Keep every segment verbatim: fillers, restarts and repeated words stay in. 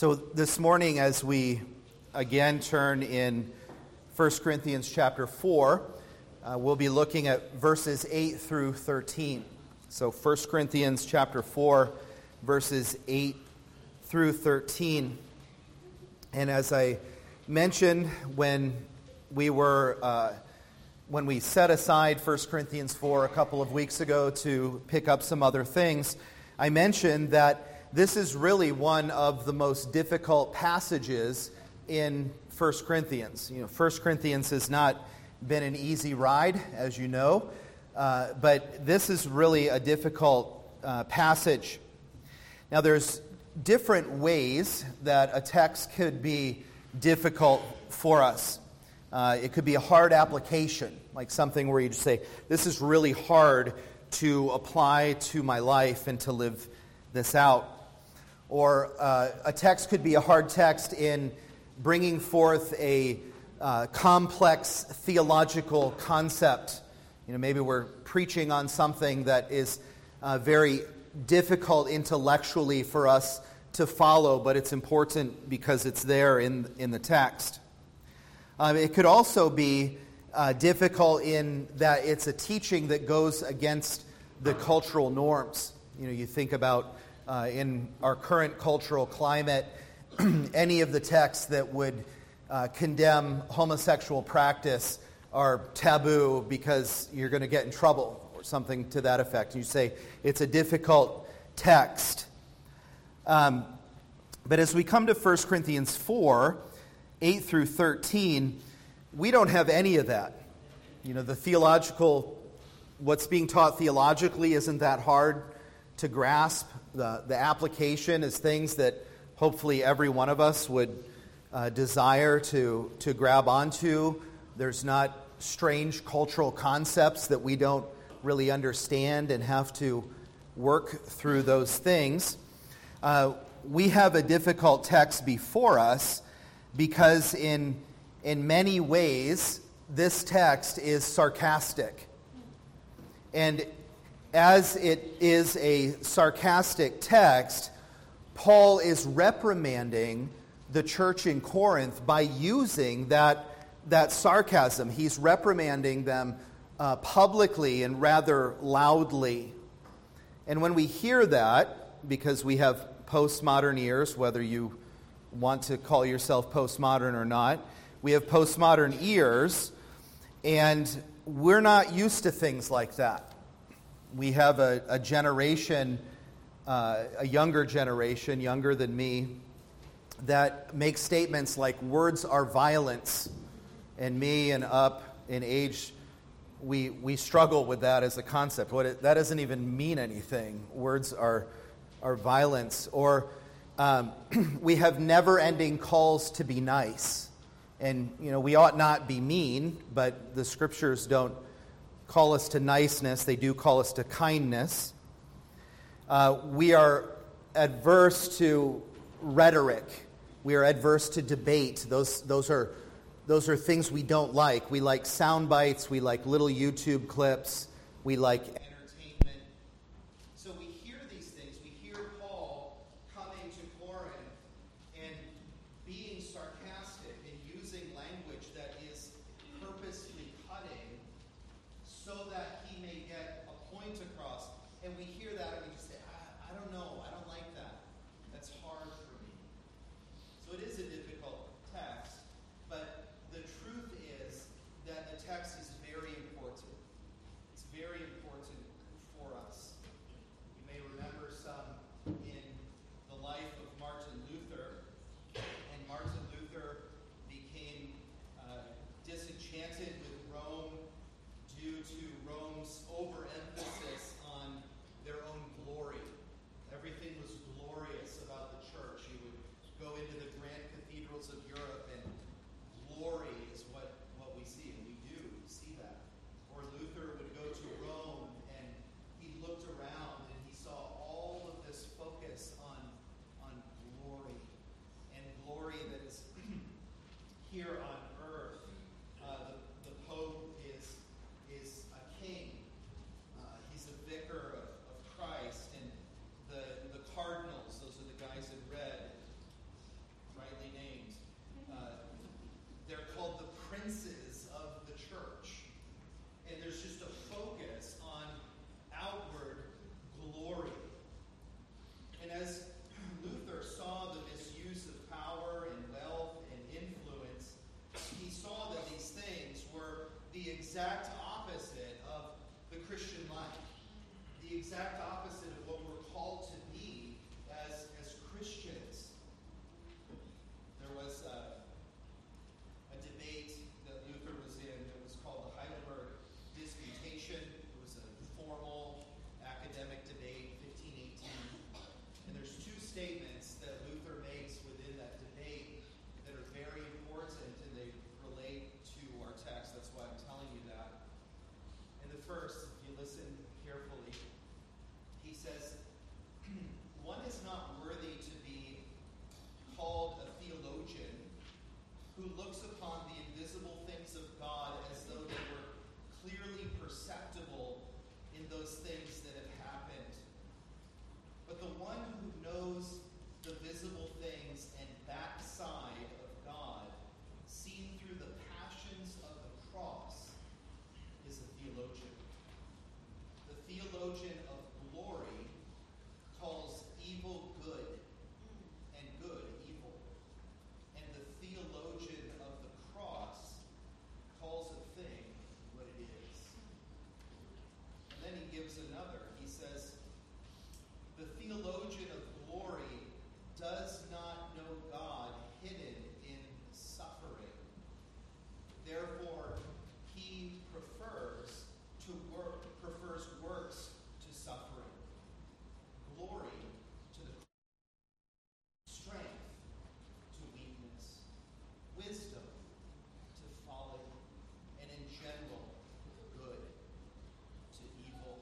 So this morning, as we again turn in First Corinthians chapter four, uh, we'll be looking at verses eight through thirteen. So First Corinthians chapter four, verses eight through thirteen. And as I mentioned, when we were uh, when we set aside First Corinthians four a couple of weeks ago to pick up some other things, I mentioned that this is really one of the most difficult passages in First Corinthians. You know, First Corinthians has not been an easy ride, as you know, uh, but this is really a difficult uh, passage. Now, there's different ways that a text could be difficult for us. Uh, it could be a hard application, like something where you just say, this is really hard to apply to my life and to live this out. Or uh, a text could be a hard text in bringing forth a uh, complex theological concept. You know, maybe we're preaching on something that is uh, very difficult intellectually for us to follow, but it's important because it's there in, in the text. Um, it could also be uh, difficult in that it's a teaching that goes against the cultural norms. You know, you think about Uh, in our current cultural climate, any of the texts that would uh, condemn homosexual practice are taboo because you're going to get in trouble or something to that effect. You say it's a difficult text. Um, but as we come to First Corinthians four, eight through thirteen, we don't have any of that. You know, the theological, what's being taught theologically isn't that hard to grasp. The, the application is things that hopefully every one of us would uh, desire to, to grab onto. There's not strange cultural concepts that we don't really understand and have to work through those things. Uh, we have a difficult text before us because in, in many ways this text is sarcastic. And as it is a sarcastic text, Paul is reprimanding the church in Corinth by using that, that sarcasm. He's reprimanding them uh, publicly and rather loudly. And when we hear that, because we have postmodern ears, whether you want to call yourself postmodern or not, we have postmodern ears, and we're not used to things like that. We have a, a generation, uh, a younger generation, younger than me, that makes statements like words are violence. And me and up in age, we we struggle with that as a concept. What it, that doesn't even mean anything. Words are are violence. Or um, we have never-ending calls to be nice. And you know, we ought not be mean, but the scriptures don't call us to niceness. They do call us to kindness. Uh, we are adverse to rhetoric. We are adverse to debate. Those, those are, those are things we don't like. We like sound bites. We like little YouTube clips. We like entertainment. So we hear these things. We hear Paul coming to Corinth and being sarcastic and using language that is purposely cutting so that he may get a point across. And we hear that and we just say, I, I don't know, I don't like that. That's hard for me. So it is a difficult text, but the truth is that the text is very important. It's very important as Luther saw the misuse of power and wealth and influence, he saw that these things were the exact opposite of the Christian life, the exact opposite of what we're called to be as, as Christians. There was a, a debate that Luther was in that was called the Heidelberg Disputation. It was a formal academic debate, fifteen eighteen. And there's two statements that Luther makes within that debate that are very important, and they relate to our text. That's why I'm telling you that. And the first, if you listen carefully, he says, one is not worthy to be called a theologian who looks upon the invisible things of God as though they were clearly perceptible in those things that have happened. But the one who knows the visible things and backside of God, seen through the passions of the cross, is a theologian. The theologian of glory calls evil good and good evil. And the theologian of the cross calls a thing what it is. And then he gives another. He says, the theologian of glory does not know God hidden in suffering. Therefore, he prefers to work, prefers works to suffering, glory to the strength to weakness, wisdom to folly, and in general, good to evil.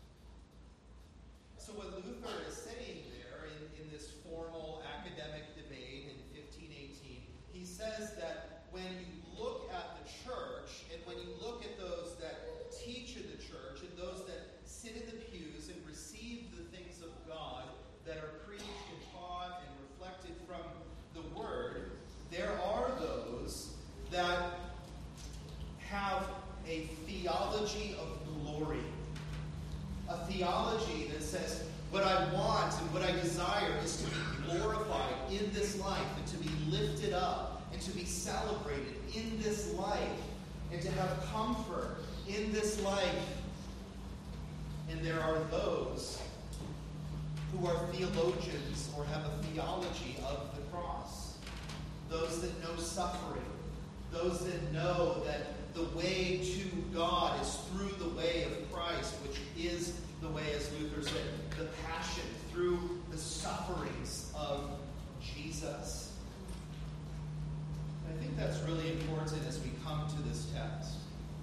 So what Luther is saying there in, in this formal academic debate in fifteen eighteen, he says that when you look at the church, and when you look at those that teach in the church, and those that sit in the pews and receive the things of God that are preached and taught and reflected from the Word, there are those that have a theology of glory. A theology that says, what I want and what I desire is to be glorified in this life, and to be lifted up, and to be celebrated in this life, and to have comfort in this life. And there are those who are theologians or have a theology of the cross. Those that know suffering. Those that know that the way to God is through the way of Christ, which is the way, as Luther said, the passion, through the sufferings of Jesus. And I think that's really important as we come to this text.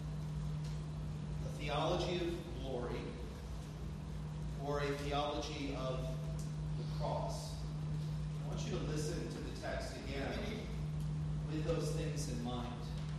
A theology of glory, or a theology of the cross. I want you to listen to the text again with those things in mind.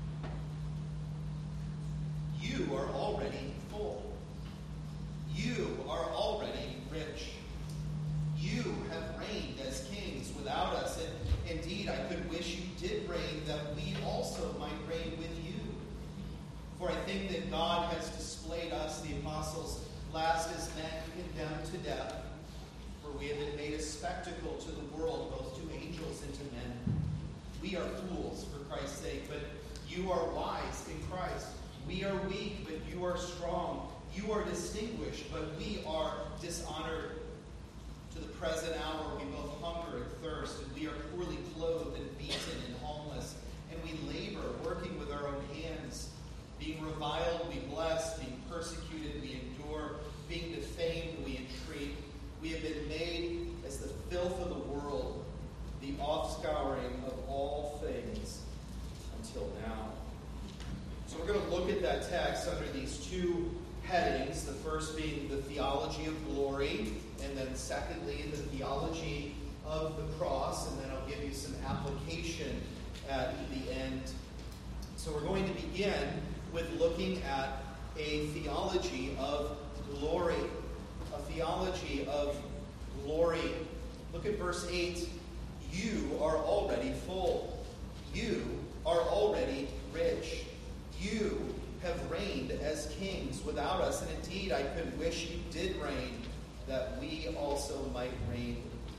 You are already full. You are already rich. You have reigned as kings without us, and indeed I could wish you did reign, that we also might reign with you. For I think that God has displayed us, the apostles, last as men condemned to death. For we have been made a spectacle to the world, both to angels and to men. We are fools for Christ's sake, but you are wise in Christ. We are weak, but you are strong. You are distinguished, but we are dishonored. To the present hour we both hunger and thirst, and we are poorly clothed and beaten and homeless. And we labor, working with our own hands. Being reviled, we bless. Being persecuted, we endure. Being defamed, we entreat. We have been made as the filth of the world, the offscouring of all things until now. So we're going to look at that text under these two headings, the first being the theology of glory, and then secondly, the theology of the cross, and then I'll give you some application at the end. So we're going to begin with looking at a theology of glory. A theology of glory. Look at verse eight. You are already full. You are already rich. You have reigned as kings without us, and indeed I could wish you did reign, that we also might reign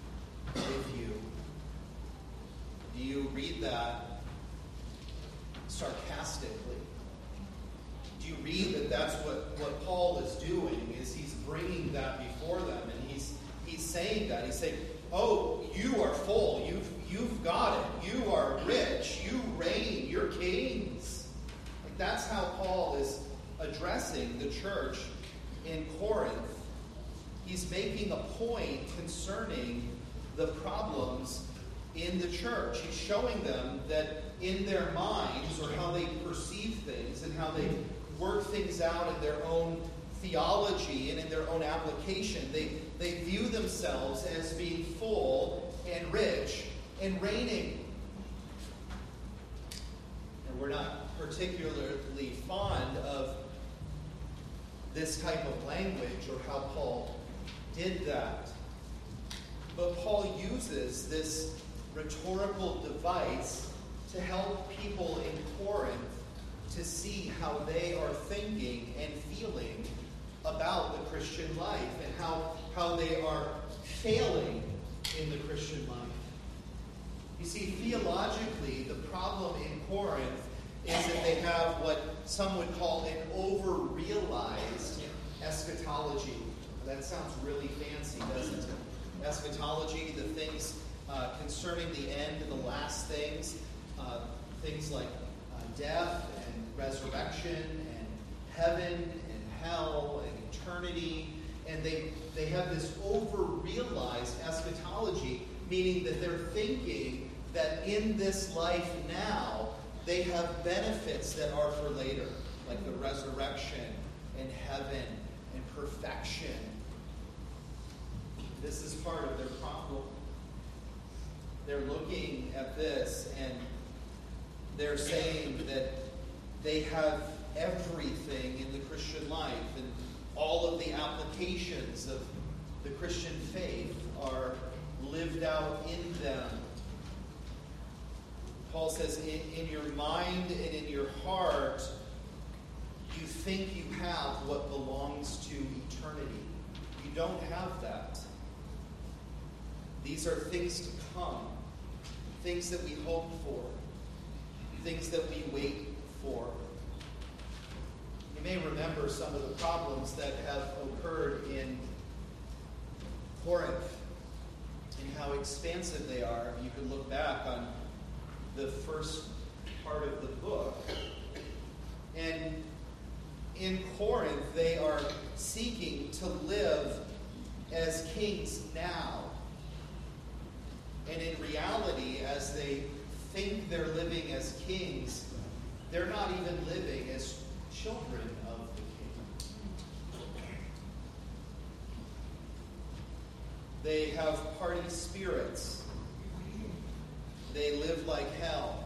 Do you read that sarcastically? Do you read that that's what, what Paul is doing, is he's bringing that before them, and he's he's saying that. He's saying, oh, you are full. You've, you've got it. You are rich. You reign. You're kings. Like that's how Paul is addressing the church in Corinth. He's making a point concerning the problems in the church. He's showing them that in their minds, or how they perceive things and how they work things out in their own theology and in their own application, they, they view themselves as being full and rich and reigning. And we're not particularly fond of this type of language or how Paul did that. But Paul uses this rhetorical device to help people in Corinth to see how they are thinking and feeling about the Christian life and how, how they are failing in the Christian life. You see, theologically, the problem in Corinth is that they have what some would call an over-realized eschatology. That sounds really fancy, doesn't it? Eschatology, the things uh, concerning the end and the last things, uh, things like uh, death and resurrection and heaven and hell and eternity. And they, they have this over-realized eschatology, meaning that they're thinking that in this life now, they have benefits that are for later, like the resurrection and heaven and perfection. This is part of their problem. They're looking at this and they're saying that they have everything in the Christian life, and all of the applications of the Christian faith are lived out in them. Paul says, in, in your mind and in your heart, you think you have what belongs to eternity. You don't have that. These are things to come, things that we hope for, things that we wait for. You may remember some of the problems that have occurred in Corinth and how expansive they are. You can look back on the first part of the book. And in Corinth, they are seeking to live as kings now. And in reality, as they think they're living as kings, they're not even living as children of the king. They have party spirits. They live like hell.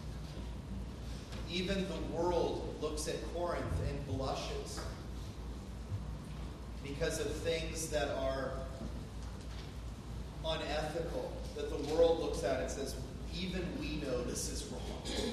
Even the world looks at Corinth and blushes because of things that are unethical, that the world looks at and says, even we know this is wrong.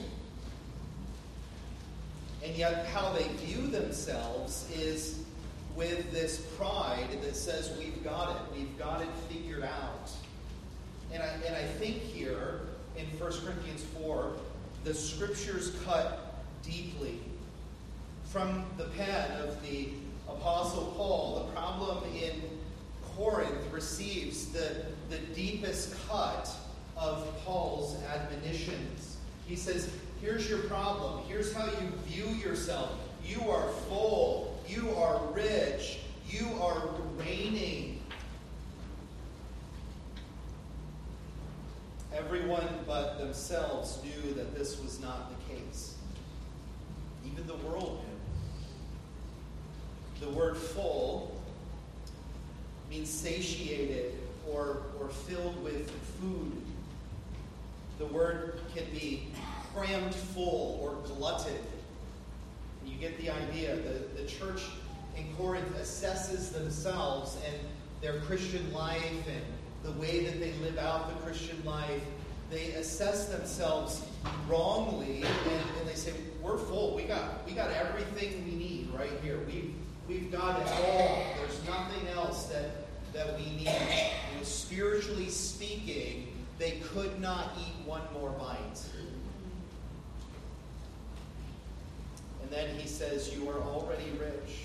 And yet how they view themselves is with this pride that says, we've got it, we've got it figured out. And I, and I think here in First Corinthians four, the scriptures cut deeply. From the pen of the Apostle Paul, the problem in Corinth receives the, the deepest cut of Paul's admonitions. He says, here's your problem. Here's how you view yourself. You are full. You are rich. You are reigning. Everyone but themselves knew that this was not the case. Even the world knew. The word full means satiated or, or filled with food. The word can be crammed full or glutted. You get the idea. The, the church in Corinth assesses themselves and their Christian life and the way that they live out the Christian life. They assess themselves wrongly, and, and they say, we're full. We got we got everything we need right here. We've, we've got it all. There's nothing else that, that we need. You know, spiritually speaking, they could not eat one more bite. And then he says, you are already rich.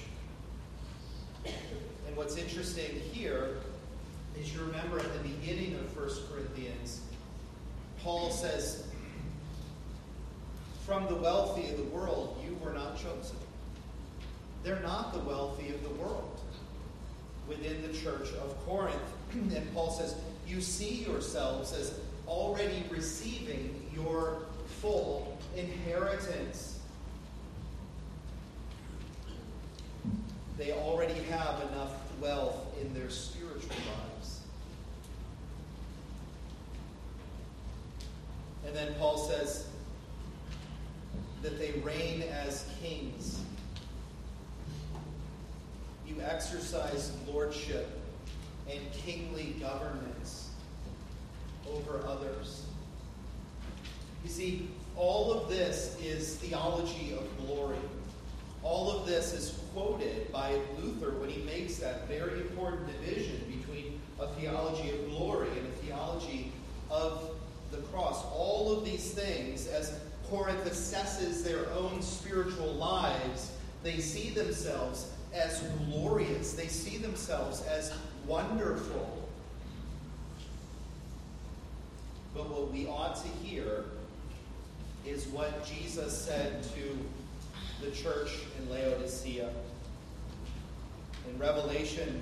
And what's interesting here is you remember at the beginning of First Corinthians, Paul says, from the wealthy of the world, you were not chosen. They're not the wealthy of the world within the church of Corinth. And Paul says, you see yourselves as already receiving your full inheritance. They already have enough wealth in their spiritual lives. And then Paul says that they reign as kings. You exercise lordship and kingly governance over others. You see, all of this is theology of glory. All of this is quoted by Luther when he makes that very important division between a theology of glory and a theology of the cross. All of these things, as Corinth assesses their own spiritual lives, they see themselves as glorious. They see themselves as wonderful. But what we ought to hear is what Jesus said to the church in Laodicea. In Revelation,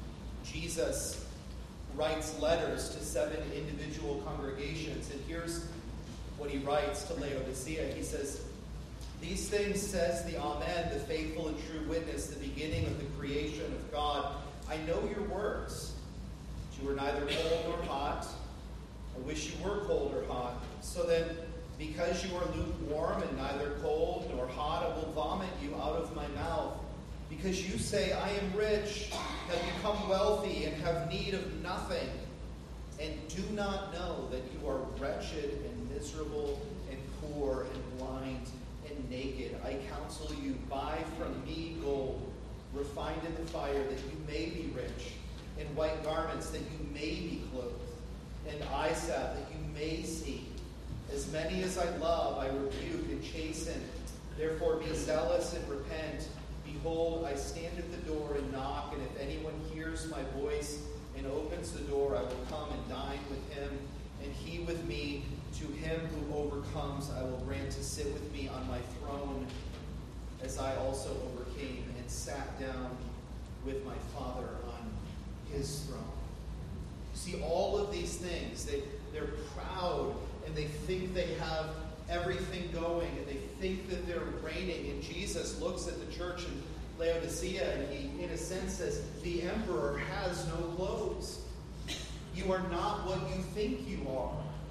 Jesus writes letters to seven individual congregations. And here's what he writes to Laodicea. He says, these things says the Amen, the faithful and true witness, the beginning of the creation of God. I know your works. That you are neither cold nor hot. I wish you were cold or hot. So then, because you are lukewarm and neither cold nor hot, I will vomit you out of my mouth. Because you say, I am rich, have become wealthy, and have need of nothing, and do not know that you are wretched and miserable and poor and blind and naked. I counsel you, buy from me gold, refined in the fire, that you may be rich, and white garments, that you may be clothed, and eye salve, that you may see. As many as I love, I rebuke and chasten. Therefore be zealous and repent. Behold, I stand at the door and knock, and if anyone hears my voice and opens the door, I will come and dine with him, and he with me. To him who overcomes, I will grant to sit with me on my throne, as I also overcame and sat down with my Father on his throne. See, all of these things, they, they're proud, and they think they have everything going, and they think that they're reigning. And Jesus looks at the church in Laodicea, and he, in a sense, says, the emperor has no clothes. You are not what you think you are.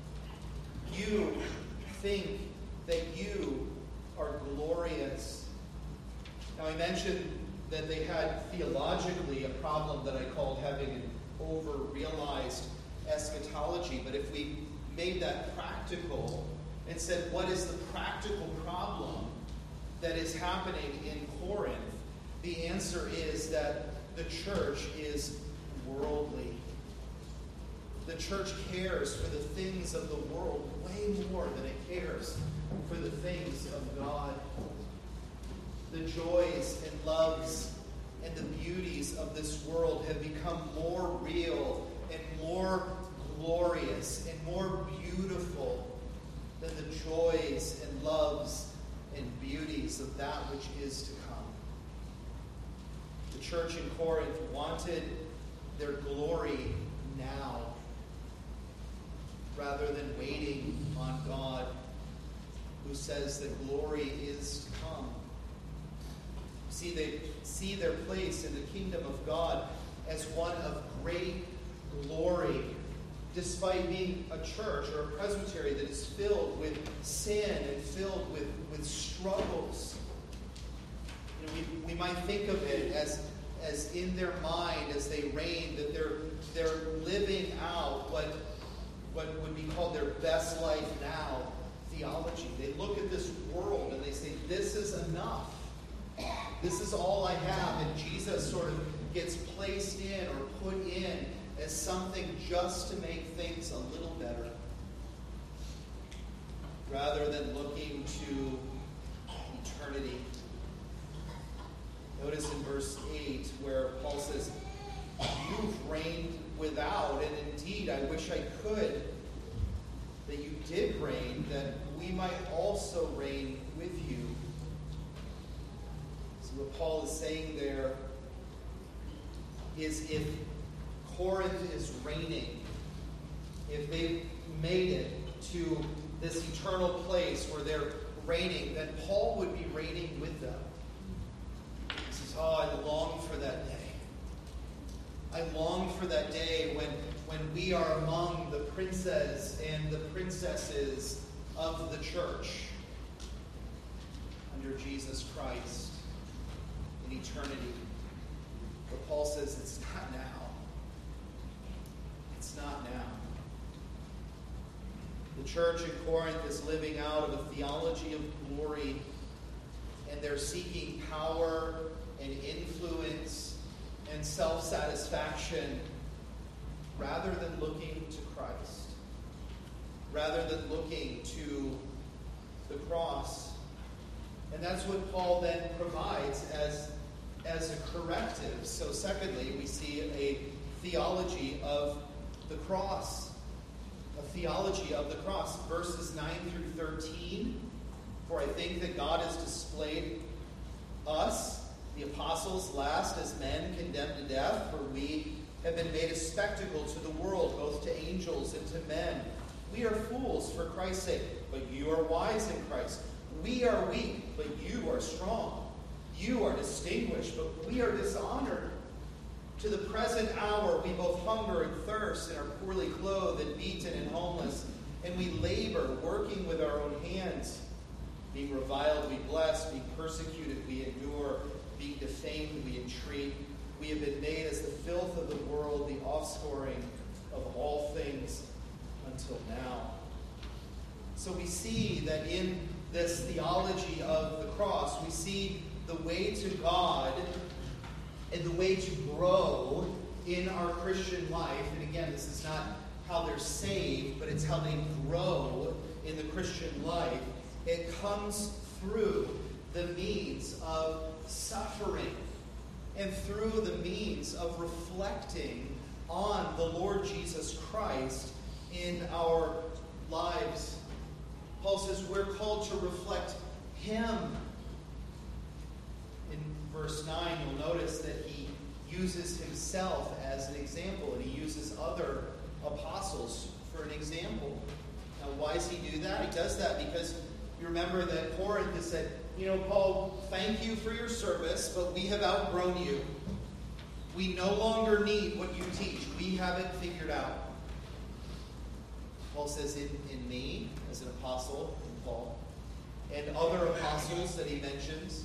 You think that you are glorious. Now, I mentioned that they had theologically a problem that I called having an over-realized eschatology. But if we made that practical and said, what is the practical problem that is happening in Corinth? The answer is that the church is worldly. The church cares for the things of the world way more than it cares for the things of God. The joys and loves and the beauties of this world have become more real and more glorious and more beautiful than the joys and loves and beauties of that which is to come. The church in Corinth wanted their glory now, rather than waiting on God, who says that glory is to come. See, they see their place in the kingdom of God as one of great glory, despite being a church or a presbytery that is filled with sin and filled with, with struggles. You know, we, we might think of it as, as in their mind, as they reign, that they're, they're living out what what would be called their best life now theology. They look at this world and they say, this is enough. This is all I have. And Jesus sort of gets placed in or put in as something just to make things a little better, rather than looking to eternity. Notice in verse eight where Paul says, you've reigned without, and indeed I wish I could that you did reign, that we might also reign with you. So what Paul is saying there is if Corinth is reigning, if they've made it to this eternal place where they're reigning, then Paul would be reigning with them. He says, oh, I long for that day. I long for that day when, when we are among the princes and the princesses of the church under Jesus Christ in eternity. But Paul says it's not now. It's not now. The church in Corinth is living out of a theology of glory, and they're seeking power and influence and self-satisfaction rather than looking to Christ, rather than looking to the cross. And that's what Paul then provides as, as a corrective. So secondly, we see a theology of the cross. A theology of the cross. Verses nine through thirteen. For I think that God has displayed us, the apostles, last as men condemned to death, for we have been made a spectacle to the world, both to angels and to men. We are fools for Christ's sake, but you are wise in Christ. We are weak, but you are strong. You are distinguished, but we are dishonored. To the present hour we both hunger and thirst, and are poorly clothed and beaten and homeless, and we labor, working with our own hands. Being reviled, we bless. Being persecuted, we endure. Being defamed, we entreat. We have been made as the filth of the world, the offscouring of all things until now. So we see that in this theology of the cross, we see the way to God and the way to grow in our Christian life. And again, this is not how they're saved, but it's how they grow in the Christian life. It comes through the means of suffering and through the means of reflecting on the Lord Jesus Christ in our lives. Paul says we're called to reflect Him. In verse nine, you'll notice that he uses himself as an example, and he uses other apostles for an example. Now, why does he do that? He does that because you remember that Corinth has said, you know, Paul, thank you for your service, but we have outgrown you. We no longer need what you teach. We have it figured out. Paul says, in, in me, as an apostle, in Paul, and other apostles that he mentions,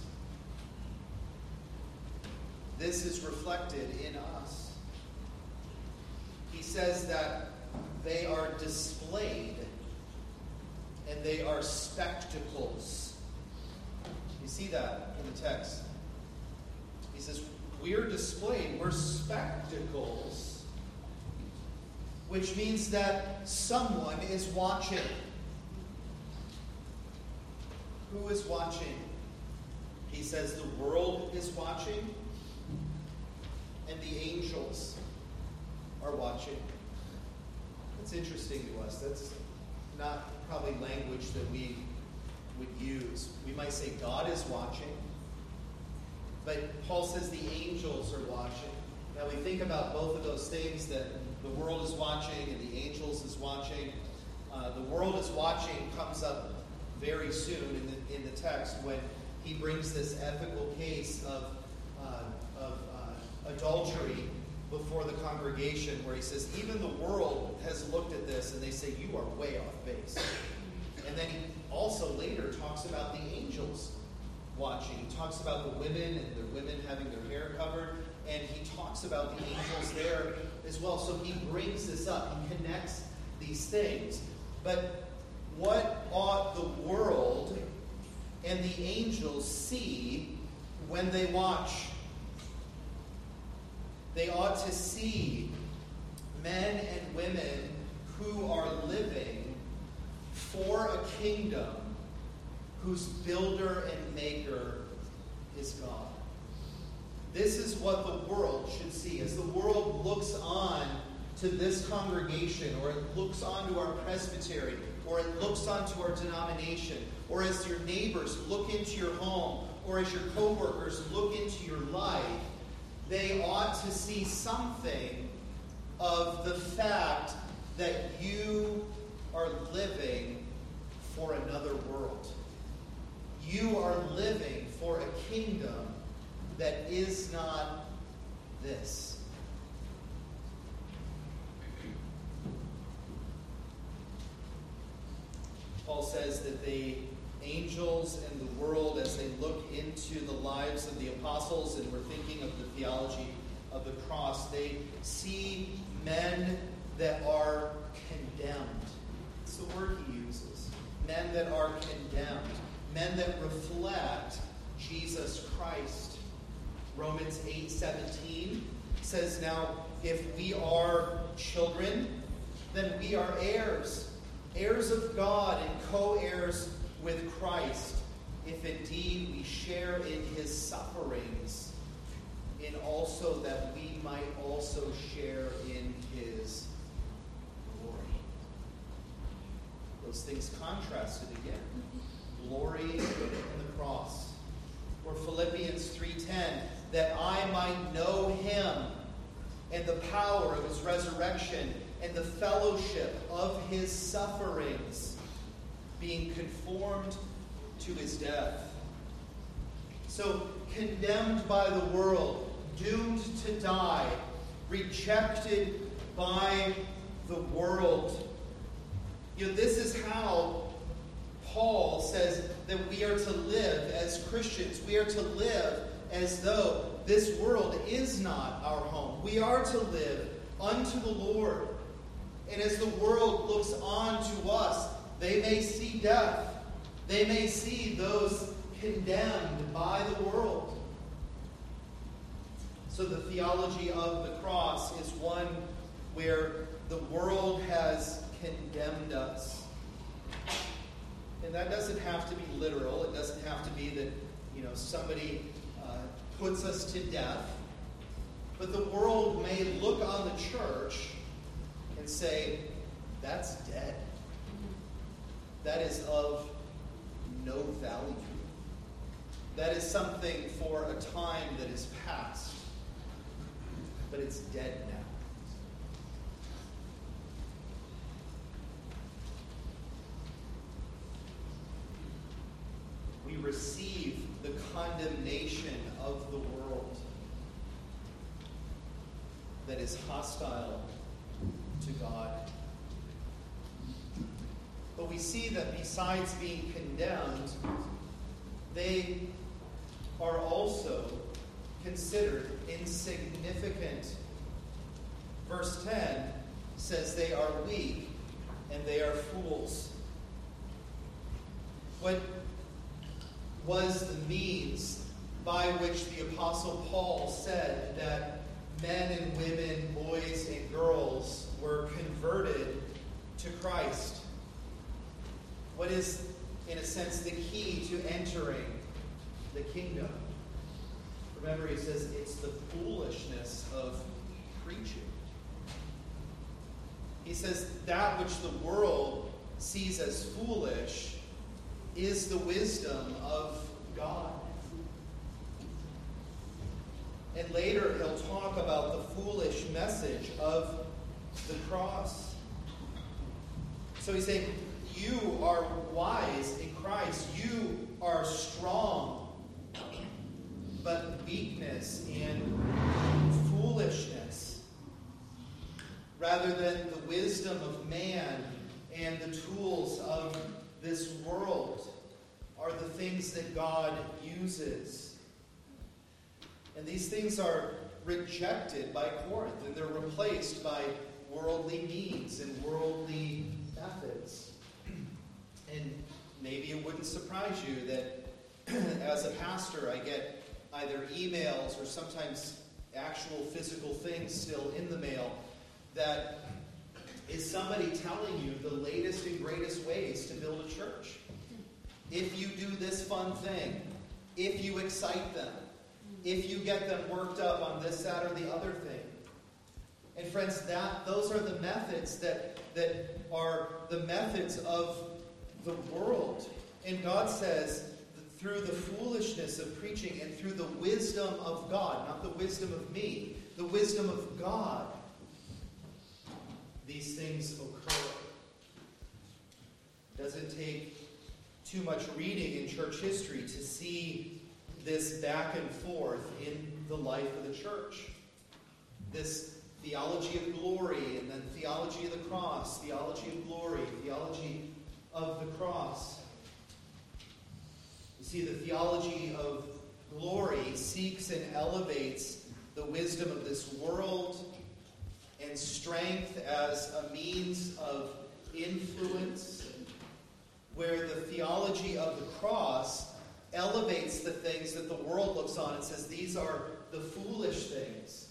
this is reflected in us. He says that they are displayed and they are spectacles. You see that in the text. He says, we're displayed, we're spectacles, which means that someone is watching. Who is watching? He says the world is watching, and the angels are watching. That's interesting to us. That's not probably language that we would use. We might say God is watching, but Paul says the angels are watching. Now we think about both of those things, that the world is watching and the angels is watching. Uh, the world is watching comes up very soon in the, in the text when he brings this ethical case of, uh, of uh, adultery before the congregation, where he says, even the world has looked at this and they say, you are way off base. And then he also later talks about the angels watching. He talks about the women and the women having their hair covered, and he talks about the angels there as well. So he brings this up. He connects these things. But what ought the world and the angels see when they watch? They ought to see men and women who are living for a kingdom whose builder and maker is God. This is what the world should see. As the world looks on to this congregation, or it looks on to our presbytery, or it looks on to our denomination, or as your neighbors look into your home, or as your co-workers look into your life, they ought to see something of the fact that you are living for another world. You are living for a kingdom that is not this. Paul says that the angels and the world, as they look into the lives of the apostles, and we're thinking of the theology of the cross, they see men that are condemned. It's the word he uses. Men that are condemned. Men that reflect Jesus Christ. Romans eight seventeen says, now, if we are children, then we are heirs, heirs of God and co-heirs with Christ, if indeed we share in his sufferings, in also that we might also share in his glory. Those things contrasted again. Glory and the cross. Or Philippians three ten, that I might know him and the power of his resurrection and the fellowship of his sufferings, being conformed to his death. So, condemned by the world, doomed to die, rejected by the world. You know, this is how Paul says that we are to live as Christians. We are to live as though this world is not our home. We are to live unto the Lord. And as the world looks on to us, they may see death. They may see those condemned by the world. So the theology of the cross is one where the world has condemned us. And that doesn't have to be literal. It doesn't have to be that, you know, somebody uh, puts us to death. But the world may look on the church and say, that's dead. That is of no value. That is something for a time that is past. But it's dead now. We receive the condemnation of the world that is hostile to God. But we see that besides being condemned, they are also considered insignificant. Verse ten says they are weak and they are fools. What was the means by which the Apostle Paul said that men and women, boys and girls were converted to Christ? What is, in a sense, the key to entering the kingdom? Remember, he says it's the foolishness of preaching. He says that which the world sees as foolish is the wisdom of God. And later he'll talk about the foolish message of the cross. So he's saying, you are wise in Christ. You are strong. But weakness and foolishness, rather than the wisdom of man and the tools of this world, are the things that God uses. And these things are rejected by Corinth, and they're replaced by worldly means and worldly methods. And maybe it wouldn't surprise you that as a pastor I get either emails or sometimes actual physical things still in the mail that is somebody telling you the latest and greatest ways to build a church. If you do this fun thing, if you excite them, if you get them worked up on this, that, or the other thing. And friends, that those are the methods that, that are the methods of the world. And God says, through the foolishness of preaching and through the wisdom of God, not the wisdom of me, the wisdom of God, these things occur. It doesn't take too much reading in church history to see this back and forth in the life of the church. This theology of glory, and then theology of the cross, theology of glory, theology of the cross. You see, the theology of glory seeks and elevates the wisdom of this world and strength as a means of influence, where the theology of the cross elevates the things that the world looks on and says, these are the foolish things.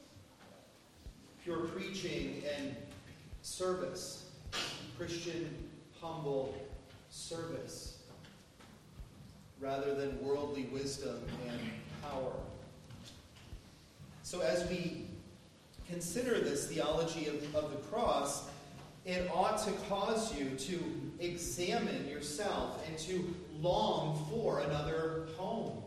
Pure preaching and service. Christian, humble service. Rather than worldly wisdom and power. So as we consider this theology of, of the cross, it ought to cause you to examine yourself and to long for another home.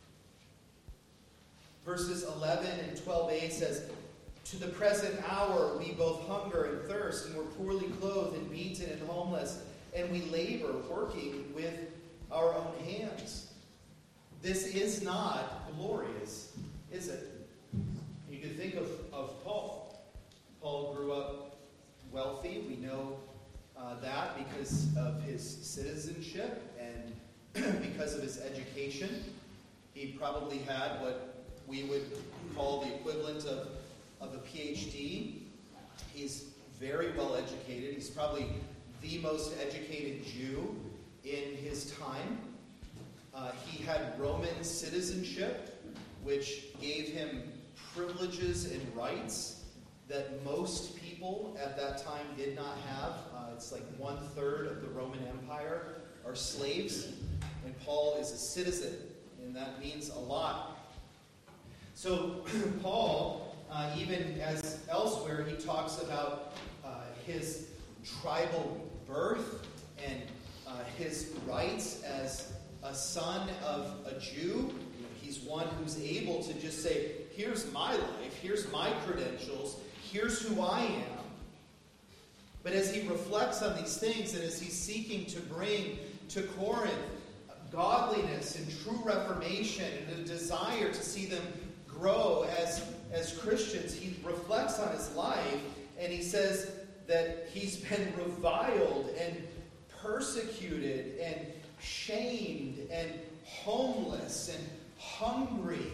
Verses eleven and twelve a says, to the present hour we both hunger and thirst, and we're poorly clothed and beaten and homeless, and we labor working with our own hands. This is not glorious, is it? You can think of, of Paul. Paul grew up wealthy. We know uh, that because of his citizenship and because of his education. He probably had what we would call the equivalent of, of a P H D. He's very well educated. He's probably the most educated Jew in his time. Uh, he had Roman citizenship, which gave him privileges and rights that most people at that time did not have. Uh, it's like one third of the Roman Empire are slaves, and Paul is a citizen, and that means a lot. So Paul, uh, even as elsewhere, he talks about uh, his tribal birth and uh, his rights as a son of a Jew. He's one who's able to just say, here's my life, here's my credentials, here's who I am. But as he reflects on these things and as he's seeking to bring to Corinth godliness and true reformation and a desire to see them grow as, as Christians, he reflects on his life and he says that he's been reviled and persecuted and shamed and homeless and hungry,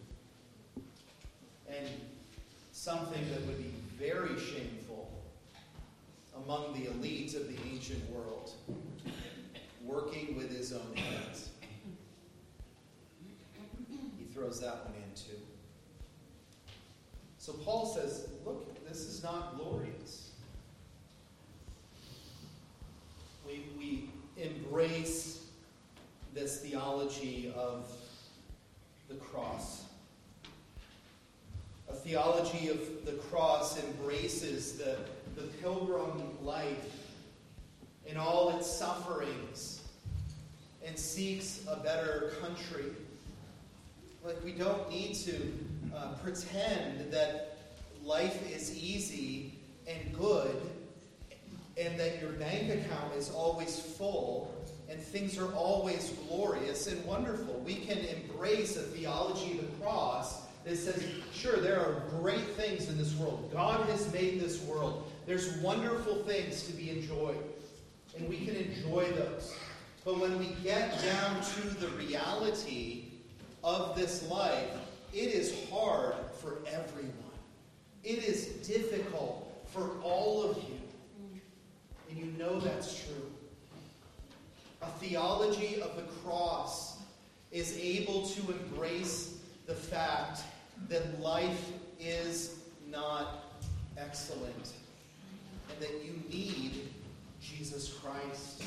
and something that would be very shameful among the elite of the ancient world, working with his own hands. He throws that one in too. So Paul says, look, this is not glorious. We, we embrace this theology of the cross. A theology of the cross embraces the, the pilgrim life in all its sufferings and seeks a better country. Like, we don't need to uh, pretend that life is easy and good and that your bank account is always full and things are always glorious and wonderful. We can embrace a theology of the cross that says, sure, there are great things in this world. God has made this world. There's wonderful things to be enjoyed, and we can enjoy those. But when we get down to the reality of this life, it is hard for everyone. It is difficult for all of you. And you know that's true. A theology of the cross is able to embrace the fact that life is not excellent, and that you need Jesus Christ.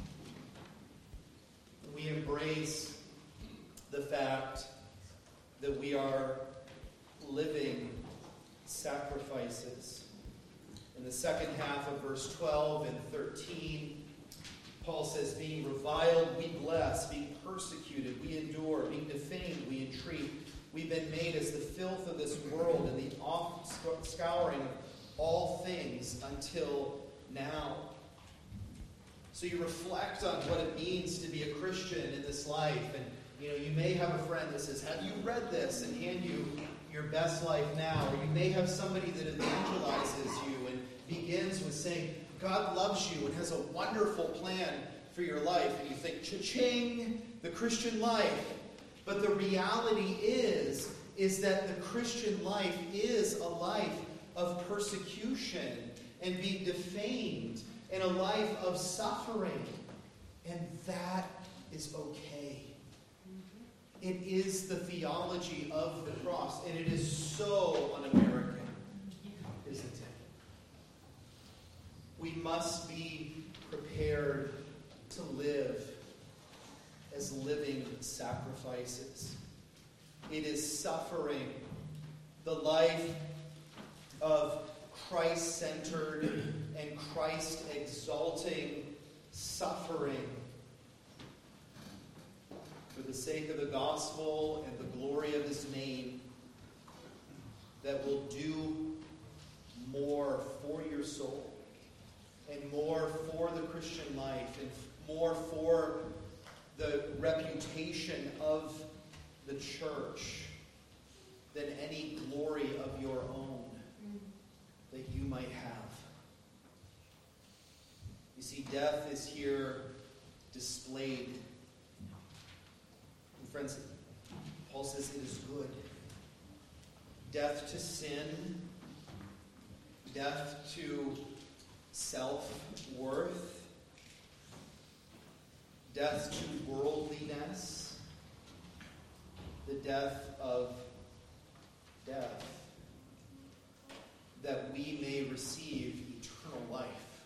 We embrace the fact that we are living sacrifices. In the second half of verse twelve and thirteen, Paul says, being reviled, we bless, being persecuted, we endure, being defamed, we entreat. We've been made as the filth of this world and the off-scouring of all things until now. So you reflect on what it means to be a Christian in this life. And you know, you may have a friend that says, have you read this? And hand you your best life now. Or you may have somebody that evangelizes you and begins with saying, God loves you and has a wonderful plan for your life. And you think, cha-ching, the Christian life. But the reality is, is that the Christian life is a life of persecution and being defamed and a life of suffering. And that is okay. It is the theology of the cross. And it is so un-American, isn't it? We must be prepared to live as living sacrifices. It is suffering, the life of Christ-centered and Christ-exalting suffering for the sake of the gospel and the glory of his name, that will do more for your soul and more for the Christian life and more for the reputation of the church than any glory of your own that you might have. You see, death is here displayed. And friends, Paul says it is good. Death to sin, death to self-worth, death to worldliness, the death of death, that we may receive eternal life.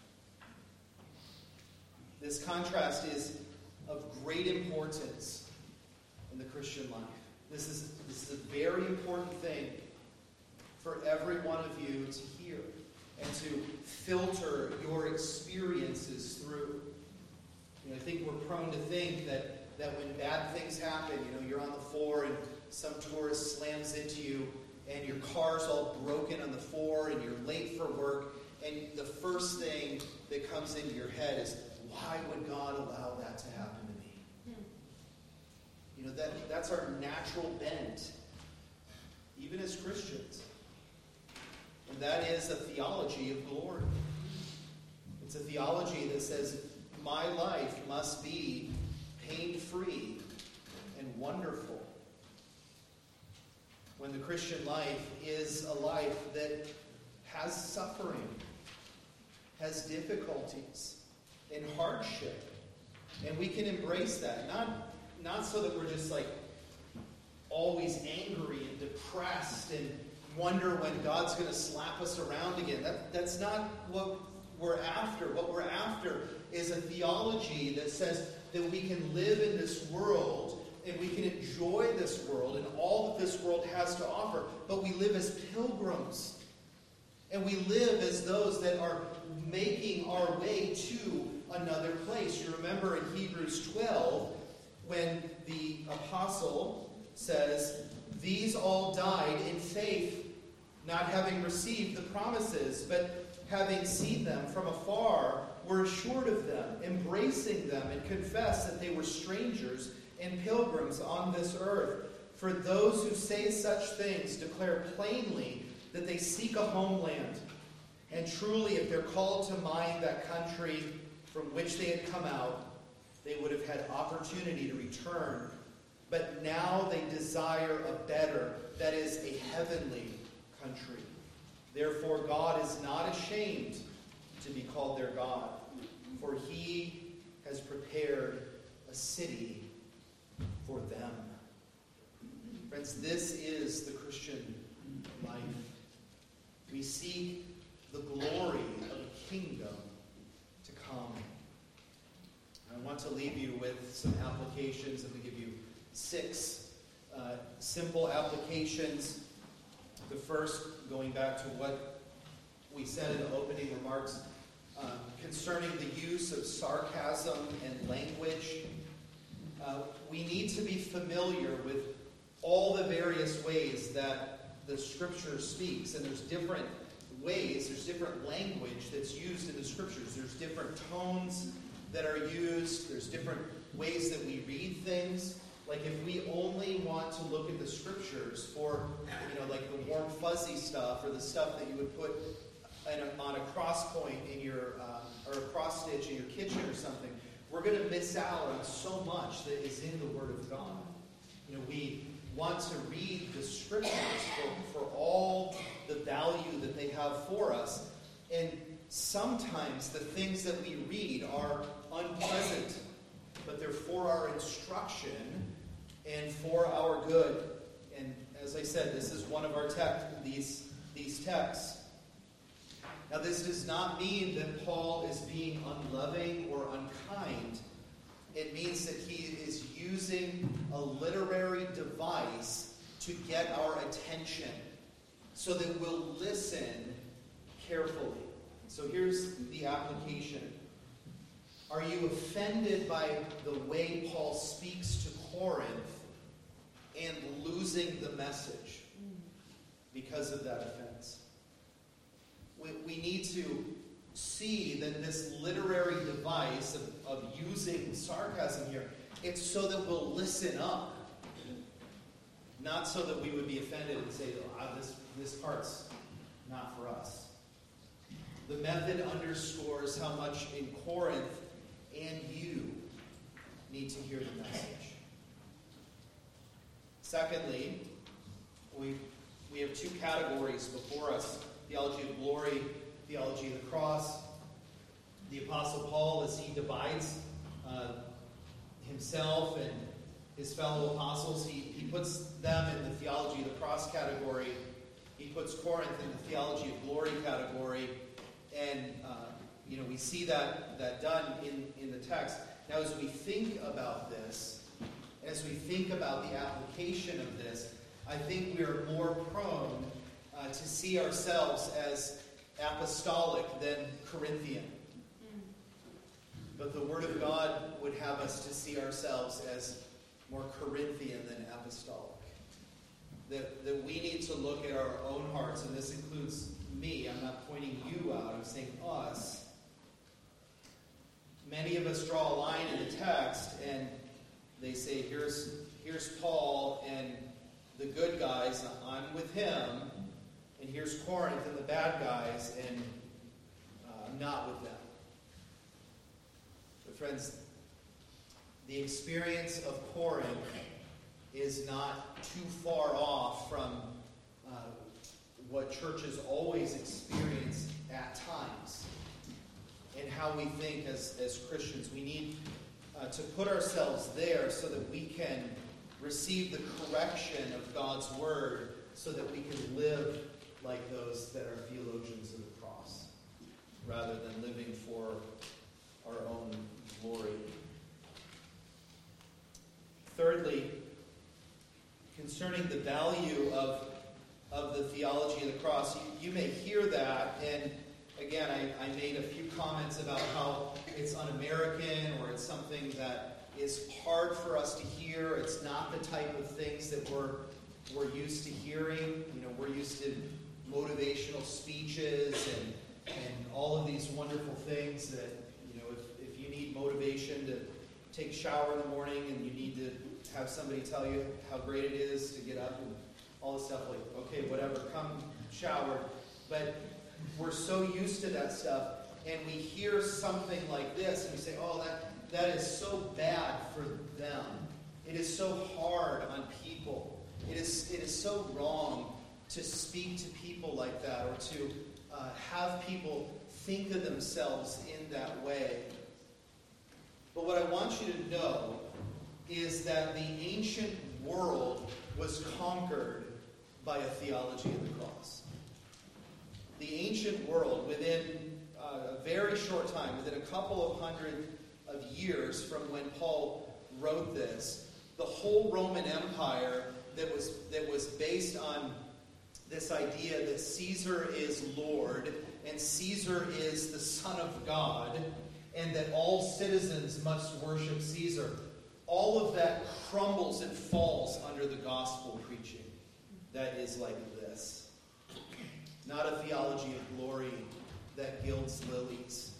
This contrast is of great importance in the Christian life. This is, this is a very important thing for every one of you to hear and to filter your experiences through. You know, I think we're prone to think that, that when bad things happen, you know, you're on the floor and some tourist slams into you and your car's all broken on the floor and you're late for work, and the first thing that comes into your head is, why would God allow that to happen to me? Hmm. You know, that that's our natural bent, even as Christians. And that is a theology of glory. It's a theology that says, my life must be pain-free and wonderful. When the Christian life is a life that has suffering, has difficulties, and hardship. And we can embrace that. Not, not so that we're just like always angry and depressed and wonder when God's going to slap us around again. That, that's not what we're after. What we're after is a theology that says that we can live in this world and we can enjoy this world and all that this world has to offer. But we live as pilgrims. And we live as those that are making our way to another place. You remember in Hebrews twelve, when the apostle says, these all died in faith, not having received the promises, but having seen them from afar, were assured of them, embracing them, and confessed that they were strangers and pilgrims on this earth. For those who say such things declare plainly that they seek a homeland. And truly, if they're called to mind that country from which they had come out, they would have had opportunity to return. But now they desire a better, that is, a heavenly country. Therefore, God is not ashamed to be called their God, for he has prepared a city for them. Friends, this is the Christian life. We seek the glory of a kingdom to come. I want to leave you with some applications. I'm going to give you six uh, simple applications. The first, going back to what we said in the opening remarks, uh, concerning the use of sarcasm and language. Uh, we need to be familiar with all the various ways that the Scripture speaks. And there's different ways, there's different language that's used in the Scriptures. There's different tones that are used. There's different ways that we read things. Like if we only want to look at the Scriptures for, you know, like the warm fuzzy stuff or the stuff that you would put in a, on a cross point in your, uh, or a cross stitch in your kitchen or something, we're going to miss out on so much that is in the Word of God. You know, we want to read the Scriptures for, for all the value that they have for us. And sometimes the things that we read are unpleasant, but they're for our instruction and for our good. And as I said, this is one of our text, these, these texts. Now, this does not mean that Paul is being unloving or unkind. It means that he is using a literary device to get our attention so that we'll listen carefully. So here's the application. Are you offended by the way Paul speaks to Corinth and losing the message because of that offense? We, we need to see that this literary device of, of using sarcasm here, it's so that we'll listen up. Not so that we would be offended and say, oh, this, this part's not for us. The method underscores how much in Corinth and you need to hear the message. Secondly, we, we have two categories before us: theology of glory, theology of the cross. The Apostle Paul, as he divides uh, himself and his fellow apostles, he, he puts them in the theology of the cross category. He puts Corinth in the theology of glory category. And, uh, you know, we see that, that done in, in the text. Now, as we think about this, as we think about the application of this, I think we are more prone uh, to see ourselves as apostolic than Corinthian. But the Word of God would have us to see ourselves as more Corinthian than apostolic. That, that we need to look at our own hearts, and this includes me. I'm not pointing you out. I'm saying us. Many of us draw a line in the text, and they say, here's, here's Paul and the good guys. I'm with him. And here's Corinth and the bad guys, and uh, I'm not with them. But friends, the experience of Corinth is not too far off from uh, what churches always experience at times, and how we think as, as Christians. We need uh, to put ourselves there so that we can receive the correction of God's Word, so that we can live like those that are theologians of the cross, rather than living for our own glory. Thirdly, concerning the value of, of the theology of the cross, you, you may hear that, and again, I, I made a few comments about how it's un-American, or it's something that is hard for us to hear. It's not the type of things that we're we're used to hearing. You know, we're used to motivational speeches and and all of these wonderful things that, you know, if, if you need motivation to take a shower in the morning and you need to have somebody tell you how great it is to get up and all this stuff, like, okay, whatever, come shower. But we're so used to that stuff, and we hear something like this, and we say, oh, that that is so bad for them. It is so hard on people. It is it is so wrong to speak to people like that, or to uh, have people think of themselves in that way. But what I want you to know is that the ancient world was conquered by a theology of the cross. the ancient world, within uh, a very short time, within a couple of hundred of years from when Paul wrote this, the whole Roman Empire that was that was based on this idea that Caesar is Lord and Caesar is the Son of God and that all citizens must worship Caesar, all of that crumbles and falls under the gospel preaching that is like this. Not a theology of glory that gilds lilies.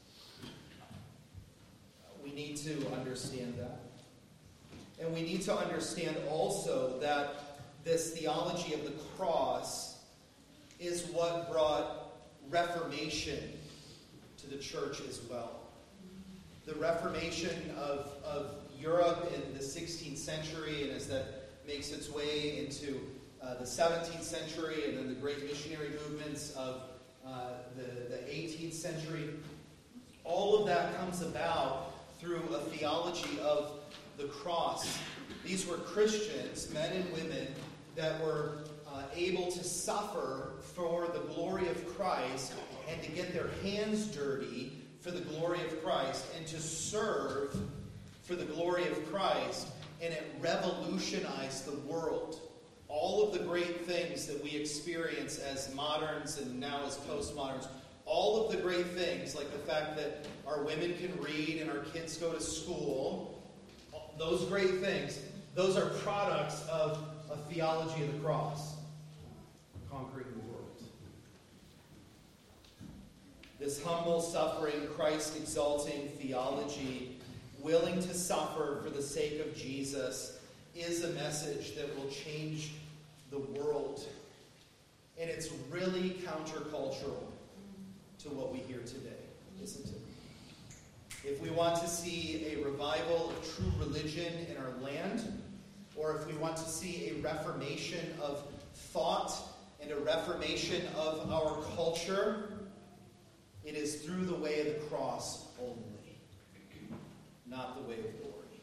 We need to understand that. And we need to understand also that this theology of the cross is what brought Reformation to the church as well. The Reformation of, of Europe in the sixteenth century, and as that makes its way into uh, the seventeenth century, and then the great missionary movements of uh, the, the eighteenth century, all of that comes about through a theology of the cross. These were Christians, men and women, that were uh, able to suffer for the glory of Christ and to get their hands dirty for the glory of Christ and to serve for the glory of Christ, and it revolutionized the world. All of the great things that we experience as moderns and now as postmoderns, all of the great things, like the fact that our women can read and our kids go to school, those great things, those are products of a theology of the cross, conquering the world. This humble, suffering, Christ-exalting theology, willing to suffer for the sake of Jesus, is a message that will change the world. And it's really countercultural to what we hear today, isn't it? If we want to see a revival of true religion in our land, or if we want to see a reformation of thought and a reformation of our culture, it is through the way of the cross only, not the way of glory.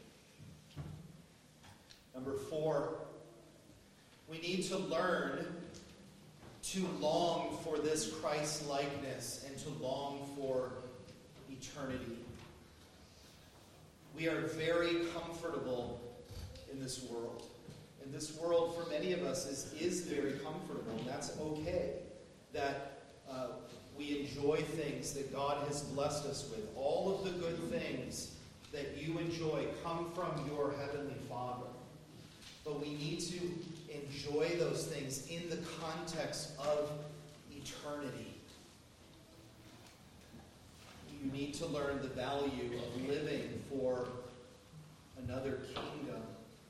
Number four, we need to learn to long for this Christ-likeness and to long for eternity. We are very comfortable in this world. And this world, for many of us, is, is very comfortable. And that's okay. That uh, we enjoy things that God has blessed us with. All of the good things that you enjoy come from your Heavenly Father. But we need to enjoy those things in the context of eternity. You need to learn the value of living for another kingdom.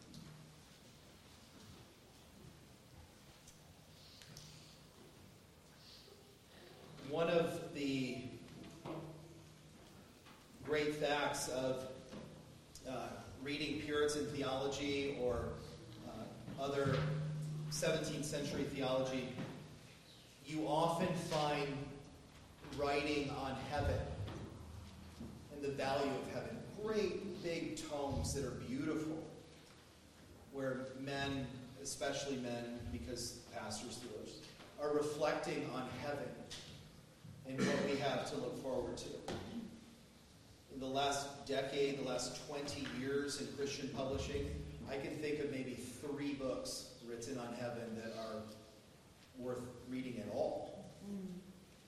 One of the great facts of uh, reading Puritan theology or uh, other seventeenth century theology, you often find writing on heaven and the value of heaven. Great big tomes that are beautiful, where men, especially men, because pastors do it, are reflecting on heaven and what we have to look forward to. In the last decade, the last twenty years in Christian publishing, I can think of maybe three books written on heaven that are worth reading at all. Mm.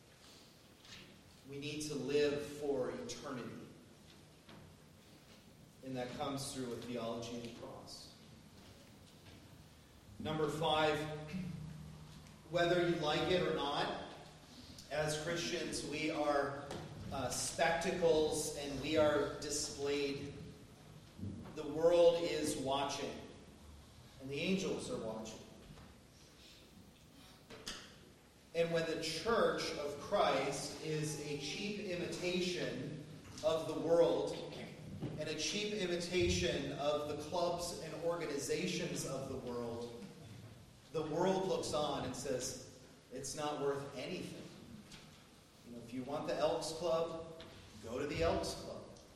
We need to live for eternity. And that comes through a theology of the cross. Number five, whether you like it or not, as Christians, we are uh, spectacles and we are displayed. The world is watching, and the angels are watching. And when the church of Christ is a cheap imitation of the world and a cheap imitation of the clubs and organizations of the world, the world looks on and says, it's not worth anything. You know, if you want the Elks Club, go to the Elks Club.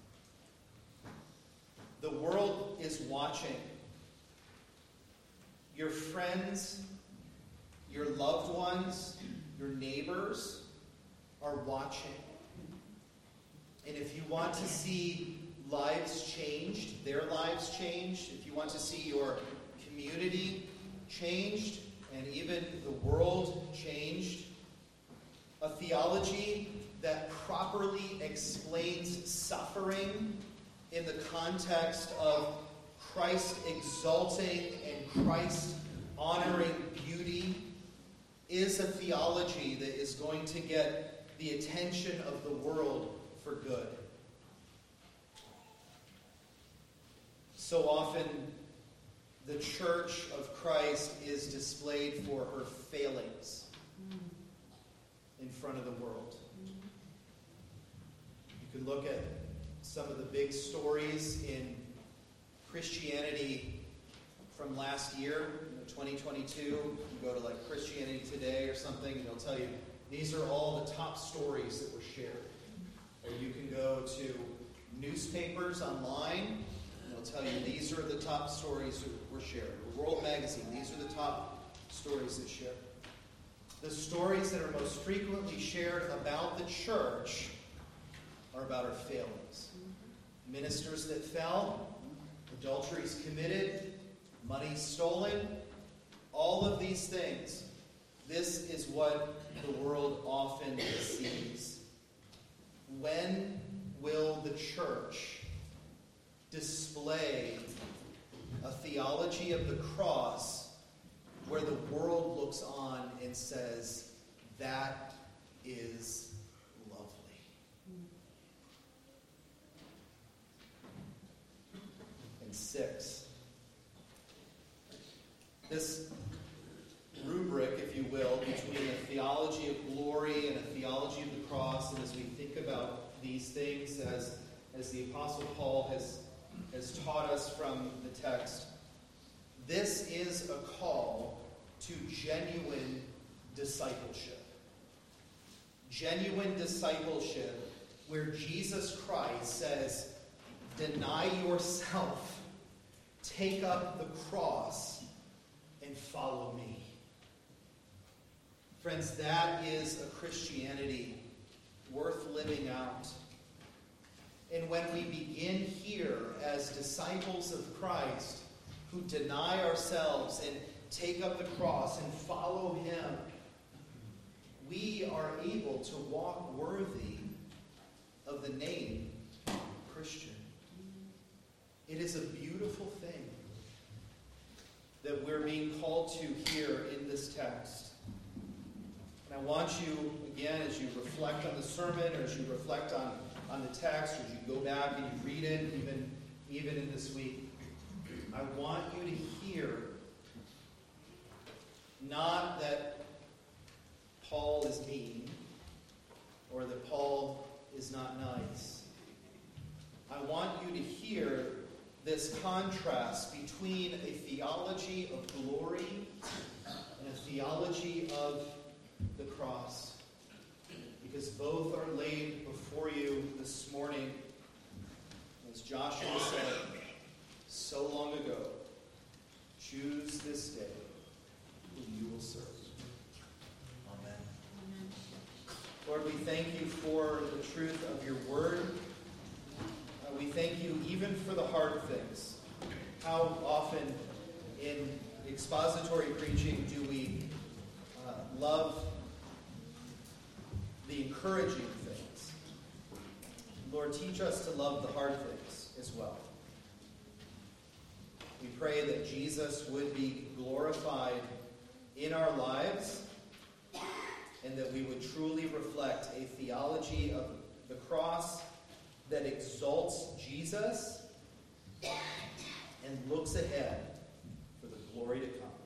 The world is watching. Your friends, your loved ones, your neighbors are watching. And if you want to see lives changed, their lives changed, if you want to see your community changed, and even the world changed, a theology that properly explains suffering in the context of Christ exalting and Christ honoring beauty is a theology that is going to get the attention of the world for good. So often, the Church of Christ is displayed for her failings in front of the world. You can look at some of the big stories in Christianity from last year, you know, twenty twenty-two. You go to like Christianity Today or something, and they'll tell you these are all the top stories that were shared. Or you can go to newspapers online, and they'll tell you these are the top stories that were shared. Or World Magazine, these are the top stories that shared. The stories that are most frequently shared about the church are about our failings. Ministers that fell, adulteries committed, money stolen, all of these things. This is what the world often sees. When will the church display a theology of the cross where the world looks on and says, that is lovely? And six, this rubric, if you will, between a theology of glory and a theology of the cross, and as we think about these things as, as the Apostle Paul has, has taught us from the text, this is a call to genuine discipleship. Genuine discipleship where Jesus Christ says, deny yourself, take up the cross, and follow me. Friends, that is a Christianity worth living out. And when we begin here as disciples of Christ, who deny ourselves and take up the cross and follow him, we are able to walk worthy of the name Christian. It is a beautiful thing that we're being called to here in this text. And I want you, again, as you reflect on the sermon, or as you reflect on, on the text, or as you go back and you read it, even, even in this week, I want you to hear not that Paul is mean or that Paul is not nice. I want you to hear this contrast between a theology of glory and a theology of the cross. Because both are laid before you this morning. As Joshua said so long ago, choose this day whom you will serve. Amen. Lord, we thank you for the truth of your word. Uh, we thank you even for the hard things. How often in expository preaching do we uh, love the encouraging things? Lord, teach us to love the hard things as well. We pray that Jesus would be glorified in our lives and that we would truly reflect a theology of the cross that exalts Jesus and looks ahead for the glory to come.